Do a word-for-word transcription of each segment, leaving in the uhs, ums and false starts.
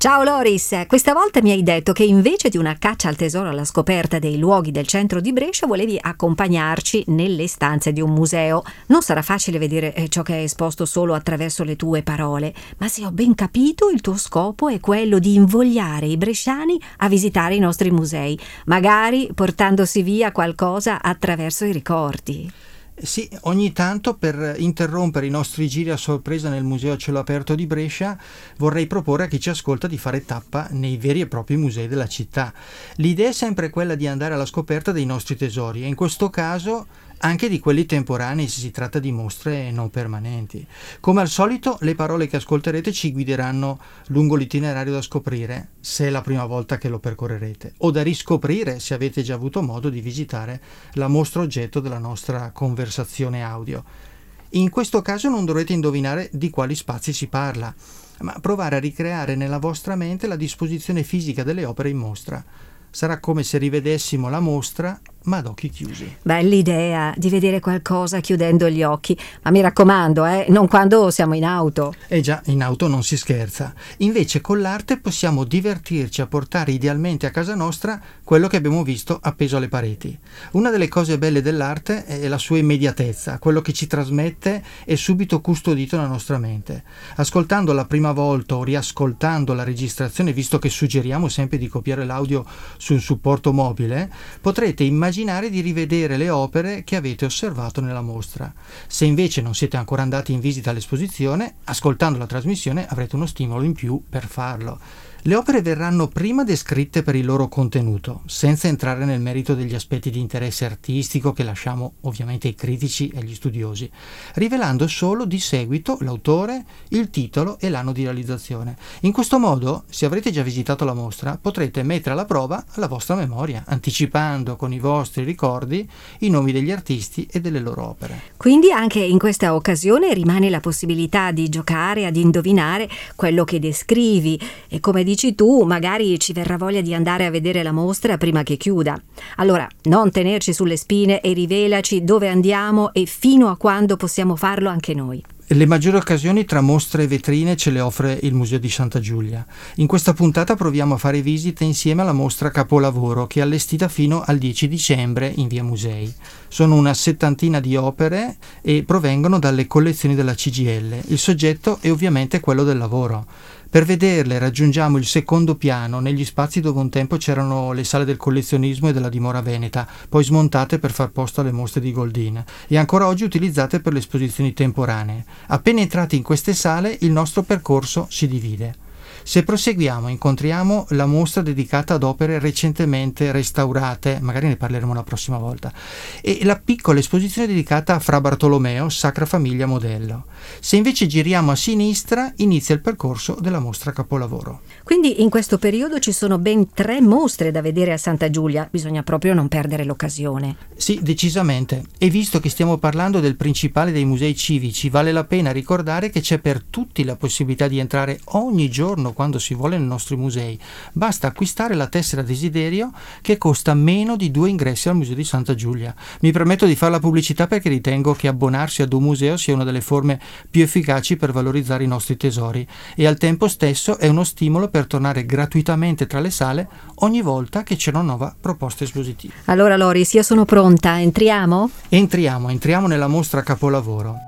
Ciao Loris, questa volta mi hai detto che invece di una caccia al tesoro alla scoperta dei luoghi del centro di Brescia volevi accompagnarci nelle stanze di un museo. Non sarà facile vedere ciò che è esposto solo attraverso le tue parole, ma se ho ben capito il tuo scopo è quello di invogliare i bresciani a visitare i nostri musei, magari portandosi via qualcosa attraverso i ricordi. Sì, ogni tanto per interrompere i nostri giri a sorpresa nel Museo a Cielo Aperto di Brescia vorrei proporre a chi ci ascolta di fare tappa nei veri e propri musei della città. L'idea è sempre quella di andare alla scoperta dei nostri tesori e in questo caso anche di quelli temporanei se si tratta di mostre non permanenti. Come al solito le parole che ascolterete ci guideranno lungo l'itinerario da scoprire se è la prima volta che lo percorrerete o da riscoprire se avete già avuto modo di visitare la mostra oggetto della nostra conversazione audio. In questo caso non dovrete indovinare di quali spazi si parla, ma provare a ricreare nella vostra mente la disposizione fisica delle opere in mostra. Sarà come se rivedessimo la mostra ma ad occhi chiusi. Bell'idea di vedere qualcosa chiudendo gli occhi, ma mi raccomando, eh, non quando siamo in auto. Eh già, in auto non si scherza. Invece con l'arte possiamo divertirci a portare idealmente a casa nostra quello che abbiamo visto appeso alle pareti. Una delle cose belle dell'arte è la sua immediatezza, quello che ci trasmette è subito custodito nella nostra mente. Ascoltando la prima volta o riascoltando la registrazione, visto che suggeriamo sempre di copiare l'audio su un supporto mobile, potrete immaginare di rivedere le opere che avete osservato nella mostra. Se invece non siete ancora andati in visita all'esposizione, ascoltando la trasmissione avrete uno stimolo in più per farlo. Le opere verranno prima descritte per il loro contenuto, senza entrare nel merito degli aspetti di interesse artistico che lasciamo ovviamente ai critici e agli studiosi, rivelando solo di seguito l'autore, il titolo e l'anno di realizzazione. In questo modo, se avrete già visitato la mostra, potrete mettere alla prova la vostra memoria, anticipando con i vostri ricordi i nomi degli artisti e delle loro opere. Quindi anche in questa occasione rimane la possibilità di giocare ad indovinare quello che descrivi e, come dici tu, magari ci verrà voglia di andare a vedere la mostra prima che chiuda. Allora, non tenerci sulle spine e rivelaci dove andiamo e fino a quando possiamo farlo anche noi. Le maggiori occasioni tra mostre e vetrine ce le offre il Museo di Santa Giulia. In questa puntata proviamo a fare visite insieme alla mostra Capolavoro, che è allestita fino al dieci dicembre in via Musei. Sono una settantina di opere e provengono dalle collezioni della C G I L. Il soggetto è ovviamente quello del lavoro. Per vederle raggiungiamo il secondo piano, negli spazi dove un tempo c'erano le sale del collezionismo e della dimora veneta, poi smontate per far posto alle mostre di Goldin e ancora oggi utilizzate per le esposizioni temporanee. Appena entrati in queste sale il nostro percorso si divide. Se proseguiamo incontriamo la mostra dedicata ad opere recentemente restaurate, magari ne parleremo la prossima volta, e la piccola esposizione dedicata a Fra Bartolomeo, Sacra Famiglia Modello. Se invece giriamo a sinistra inizia il percorso della mostra Capolavoro. Quindi in questo periodo ci sono ben tre mostre da vedere a Santa Giulia, bisogna proprio non perdere l'occasione. Sì, decisamente. E visto che stiamo parlando del principale dei musei civici, vale la pena ricordare che c'è per tutti la possibilità di entrare ogni giorno quando si vuole nei nostri musei. Basta acquistare la tessera desiderio che costa meno di due ingressi al Museo di Santa Giulia. Mi permetto di fare la pubblicità perché ritengo che abbonarsi ad un museo sia una delle forme più efficaci per valorizzare i nostri tesori e al tempo stesso è uno stimolo per tornare gratuitamente tra le sale ogni volta che c'è una nuova proposta espositiva. Allora Loris, io sono pronta, entriamo? Entriamo, entriamo nella mostra Capolavoro.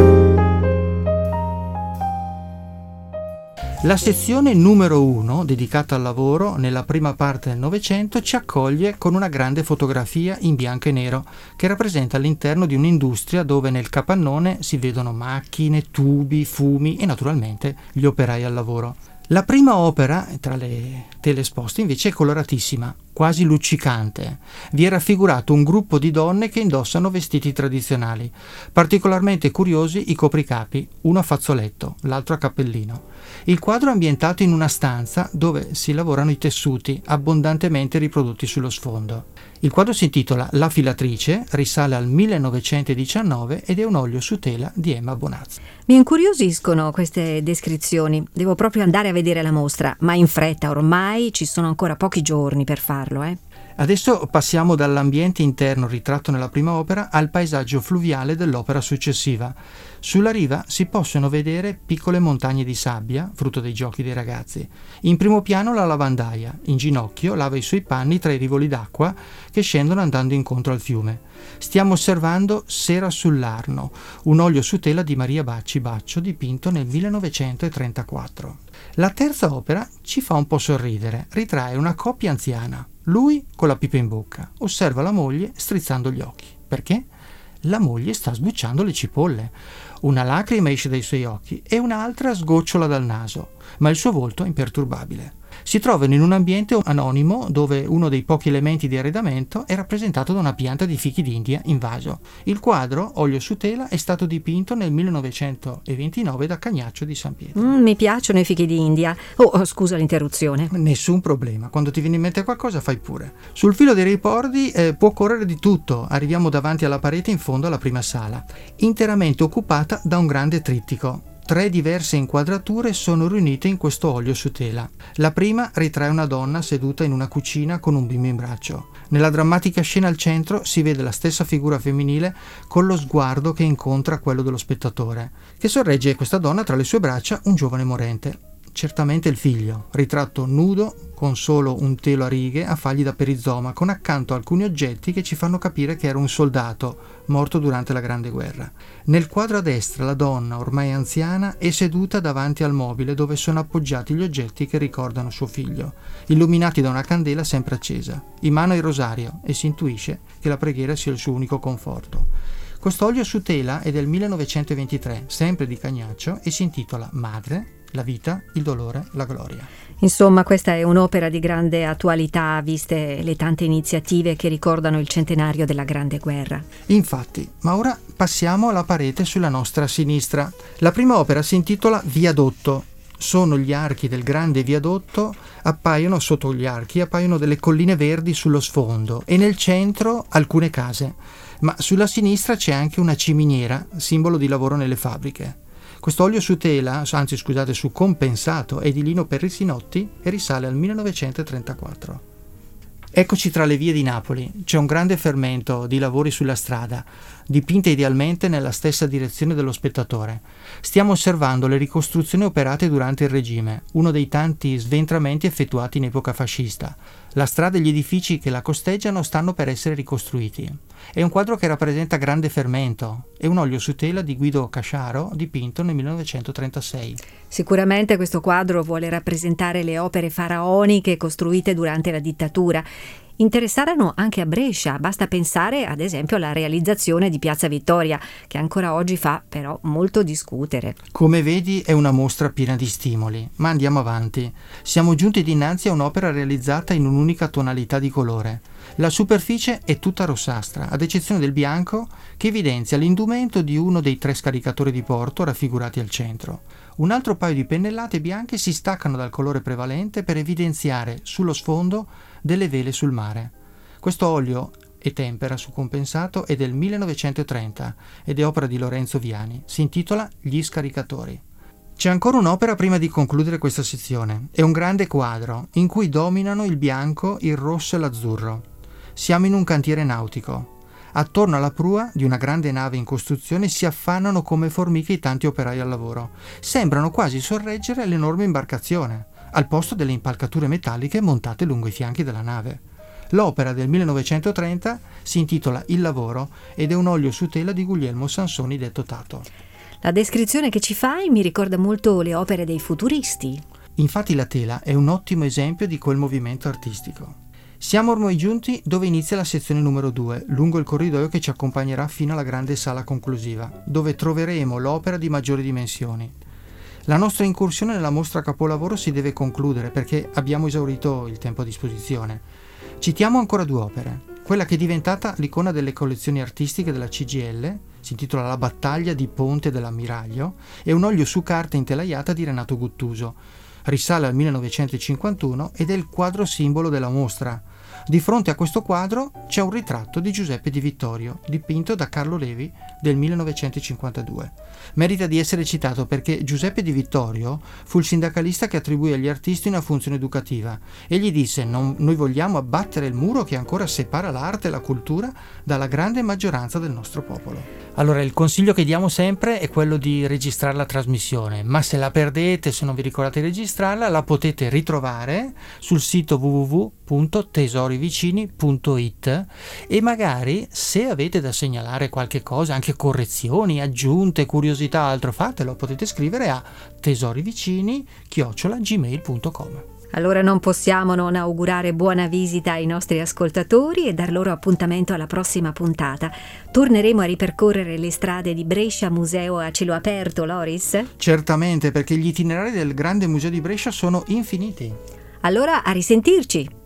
La sezione numero uno, dedicata al lavoro, nella prima parte del Novecento, ci accoglie con una grande fotografia in bianco e nero che rappresenta all'interno di un'industria dove nel capannone si vedono macchine, tubi, fumi e naturalmente gli operai al lavoro. La prima opera, tra le tele esposte, invece è coloratissima, quasi luccicante. Vi è raffigurato un gruppo di donne che indossano vestiti tradizionali. Particolarmente curiosi i copricapi, uno a fazzoletto, l'altro a cappellino. Il quadro è ambientato in una stanza dove si lavorano i tessuti, abbondantemente riprodotti sullo sfondo. Il quadro si intitola La filatrice, risale al millenovecentodiciannove ed è un olio su tela di Emma Bonazzi. Mi incuriosiscono queste descrizioni. Devo proprio andare a vedere la mostra, ma in fretta, ormai ci sono ancora pochi giorni per farlo, eh? Adesso passiamo dall'ambiente interno ritratto nella prima opera al paesaggio fluviale dell'opera successiva. Sulla riva si possono vedere piccole montagne di sabbia, frutto dei giochi dei ragazzi. In primo piano la lavandaia, in ginocchio lava i suoi panni tra i rivoli d'acqua che scendono andando incontro al fiume. Stiamo osservando Sera sull'Arno, un olio su tela di Maria Bacci Baccio dipinto nel millenovecentotrentaquattro. La terza opera ci fa un po' sorridere, ritrae una coppia anziana. Lui con la pipa in bocca, osserva la moglie strizzando gli occhi. Perché? La moglie sta sbucciando le cipolle. Una lacrima esce dai suoi occhi e un'altra sgocciola dal naso, ma il suo volto è imperturbabile. Si trovano in un ambiente anonimo dove uno dei pochi elementi di arredamento è rappresentato da una pianta di fichi d'India in vaso. Il quadro, olio su tela, è stato dipinto nel millenovecentoventinove da Cagnaccio di San Pietro. Mm, mi piacciono i fichi d'India. Oh, oh, scusa l'interruzione. Nessun problema, quando ti viene in mente qualcosa fai pure. Sul filo dei ricordi eh, può correre di tutto. Arriviamo davanti alla parete in fondo alla prima sala, interamente occupata da un grande trittico. Tre diverse inquadrature sono riunite in questo olio su tela. La prima ritrae una donna seduta in una cucina con un bimbo in braccio. Nella drammatica scena al centro si vede la stessa figura femminile con lo sguardo che incontra quello dello spettatore, che sorregge questa donna tra le sue braccia un giovane morente. Certamente il figlio, ritratto nudo con solo un telo a righe a fargli da perizoma, con accanto alcuni oggetti che ci fanno capire che era un soldato morto durante la Grande Guerra. Nel quadro a destra la donna, ormai anziana, è seduta davanti al mobile dove sono appoggiati gli oggetti che ricordano suo figlio, illuminati da una candela sempre accesa. In mano il rosario e si intuisce che la preghiera sia il suo unico conforto. Quest'olio su tela è del millenovecentoventitré, sempre di Cagnaccio, e si intitola Madre, la vita, il dolore, la gloria. Insomma, questa è un'opera di grande attualità, viste le tante iniziative che ricordano il centenario della Grande Guerra. Infatti, ma ora passiamo alla parete sulla nostra sinistra. La prima opera si intitola Viadotto. Sono gli archi del grande viadotto, appaiono sotto gli archi, appaiono delle colline verdi sullo sfondo e nel centro alcune case, ma sulla sinistra c'è anche una ciminiera, simbolo di lavoro nelle fabbriche. Quest'olio su tela, anzi scusate, su compensato, è di Lino Perrissinotti e risale al millenovecentotrentaquattro. Eccoci tra le vie di Napoli. C'è un grande fermento di lavori sulla strada, dipinte idealmente nella stessa direzione dello spettatore. Stiamo osservando le ricostruzioni operate durante il regime, uno dei tanti sventramenti effettuati in epoca fascista. La strada e gli edifici che la costeggiano stanno per essere ricostruiti. È un quadro che rappresenta grande fermento. È un olio su tela di Guido Casciaro, dipinto nel millenovecentotrentasei. Sicuramente questo quadro vuole rappresentare le opere faraoniche costruite durante la dittatura. Interessarono anche a Brescia, basta pensare ad esempio alla realizzazione di Piazza Vittoria, che ancora oggi fa però molto discutere. Come vedi è una mostra piena di stimoli, ma andiamo avanti. Siamo giunti dinanzi a un'opera realizzata in un'unica tonalità di colore. La superficie è tutta rossastra, ad eccezione del bianco che evidenzia l'indumento di uno dei tre scaricatori di porto raffigurati al centro. Un altro paio di pennellate bianche si staccano dal colore prevalente per evidenziare sullo sfondo delle vele sul mare. Questo olio e tempera su compensato è del millenovecentotrenta ed è opera di Lorenzo Viani. Si intitola Gli scaricatori. C'è ancora un'opera prima di concludere questa sezione. È un grande quadro in cui dominano il bianco, il rosso e l'azzurro. Siamo in un cantiere nautico. Attorno alla prua di una grande nave in costruzione si affannano come formiche i tanti operai al lavoro. Sembrano quasi sorreggere l'enorme imbarcazione, al posto delle impalcature metalliche montate lungo i fianchi della nave. L'opera del millenovecentotrenta si intitola Il lavoro ed è un olio su tela di Guglielmo Sansoni detto Tato. La descrizione che ci fai mi ricorda molto le opere dei futuristi. Infatti la tela è un ottimo esempio di quel movimento artistico. Siamo ormai giunti dove inizia la sezione numero due, lungo il corridoio che ci accompagnerà fino alla grande sala conclusiva, dove troveremo l'opera di maggiori dimensioni. La nostra incursione nella mostra capolavoro si deve concludere perché abbiamo esaurito il tempo a disposizione. Citiamo ancora due opere. Quella che è diventata l'icona delle collezioni artistiche della C G I L, si intitola La battaglia di Ponte dell'Ammiraglio, e un olio su carta intelaiata di Renato Guttuso. Risale al millenovecentocinquantuno ed è il quadro simbolo della mostra, Di fronte a questo quadro c'è un ritratto di Giuseppe Di Vittorio, dipinto da Carlo Levi del millenovecentocinquantadue. Merita di essere citato perché Giuseppe Di Vittorio fu il sindacalista che attribuì agli artisti una funzione educativa. Egli disse: non, noi vogliamo abbattere il muro che ancora separa l'arte e la cultura dalla grande maggioranza del nostro popolo. Allora, il consiglio che diamo sempre è quello di registrare la trasmissione, ma se la perdete, se non vi ricordate di registrarla, la potete ritrovare sul sito w w w punto tesorivicini punto i t e magari, se avete da segnalare qualche cosa, anche correzioni, aggiunte, curiosità, altro, fatelo, potete scrivere a tesorivicini chiocciola gmail punto com. Allora non possiamo non augurare buona visita ai nostri ascoltatori e dar loro appuntamento alla prossima puntata. Torneremo a ripercorrere le strade di Brescia Museo a cielo aperto, Loris? Certamente, perché gli itinerari del Grande Museo di Brescia sono infiniti. Allora, a risentirci!